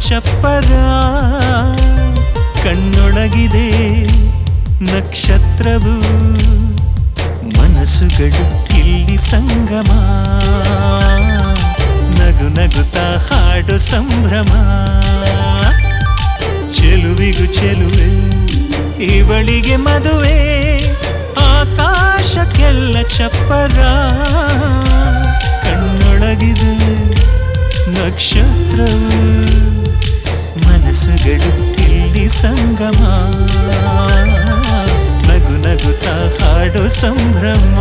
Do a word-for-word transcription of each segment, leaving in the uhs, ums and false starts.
ಚಪ್ಪರ ಕಣ್ಣೊಳಗಿದೆ ನಕ್ಷತ್ರವು ಮನಸ್ಸುಗಳು ಇಲ್ಲಿ ಸಂಗಮ ನಗು ನಗುತ್ತಾ ಹಾಡು ಸಂಭ್ರಮ ಚೆಲುವಿಗೂ ಚೆಲುವೆ ಇವಳಿಗೆ ಮದುವೆ ಆಕಾಶಕ್ಕೆಲ್ಲ ಚಪ್ಪರ ಕಣ್ಣೊಳಗಿದೆ ನಕ್ಷತ್ರವು ಮನಸ್ಸುಗಳು ಇಲ್ಲಿ ಸಂಗಮ ನಗು ನಗುತ್ತಾ ಹಾಡು ಸಂಭ್ರಮ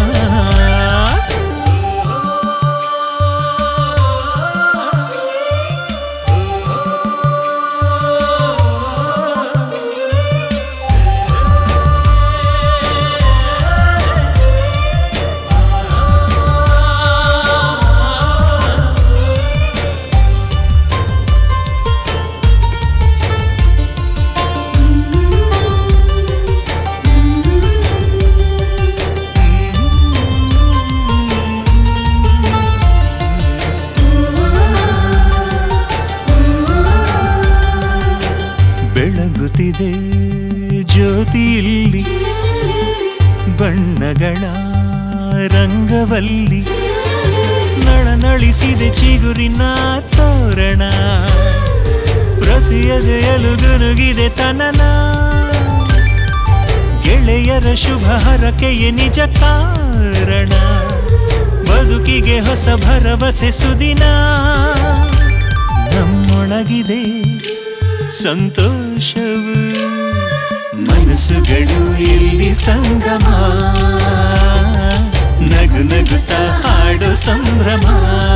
ಬೆಳಗುತ್ತಿದೆ ಜ್ಯೋತಿಯಲ್ಲಿ ಬಣ್ಣಗಳ ರಂಗವಲ್ಲಿ ನಳನಳಿಸಿದೆ ಚಿಗುರಿನ ತೋರಣ ಪ್ರತಿಯದೆಯಲು ಗುನುಗಿದೆ ತನನ ಗೆಳೆಯರ ಶುಭ ಹರಕೆಯೇ ನಿಜ ಕಾರಣ ಬದುಕಿಗೆ ಹೊಸ ಭರವಸೆ ಸುದಿನ ನಮ್ಮೊಳಗಿದೆ ಸಂತೋಷವು ಮನಸ್ಸುಗಳು ಇಲ್ಲಿ ಸಂಗಮ ನಗು ನಗುತ್ತಾ ಹಾಡು ಸಂಭ್ರಮ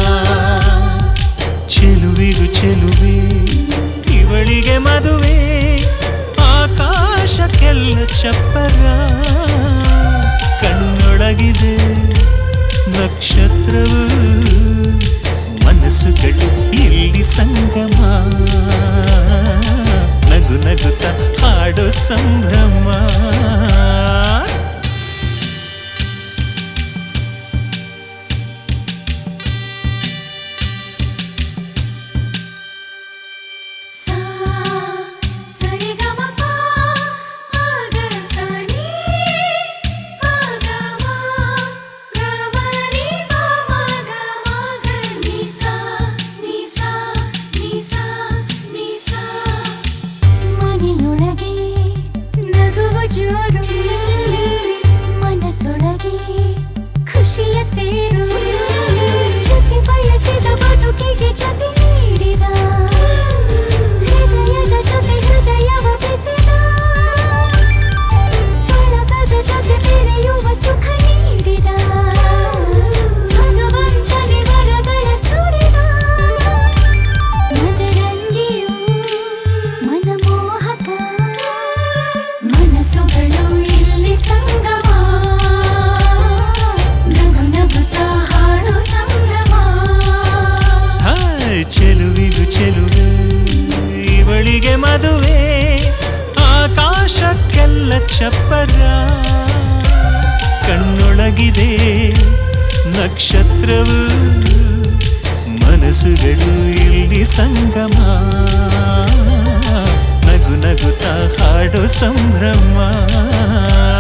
ಚೆಲುವಿಗೂ ಚೆಲುವೆ ಇವಳಿಗೆ ಮದುವೆ ಆಕಾಶಕ್ಕೆಲ್ಲ ಚಪ್ಪರ ಕಣ್ಣೊಳಗಿದೆ ನಕ್ಷತ್ರವು ಮನಸ್ಸುಗಳು ಇಲ್ಲಿ ಸಂಗಮ ನಗು ನಗುತ್ತಾ ಹಾಡು ಸಂಭ್ರಮ ಚೆಲುವಿಗೂ ಚೆಲುವೆ ಇವಳಿಗೆ ಮದುವೆ ಆಕಾಶಕ್ಕೆಲ್ಲ ಚಪ್ಪರ ಕಣ್ಣೊಳಗಿದೆ ನಕ್ಷತ್ರವು ಮನಸ್ಸುಗಳು ಇಲ್ಲಿ ಸಂಗಮ ನಗು ನಗುತ್ತಾ ಹಾಡು ಸಂಭ್ರಮ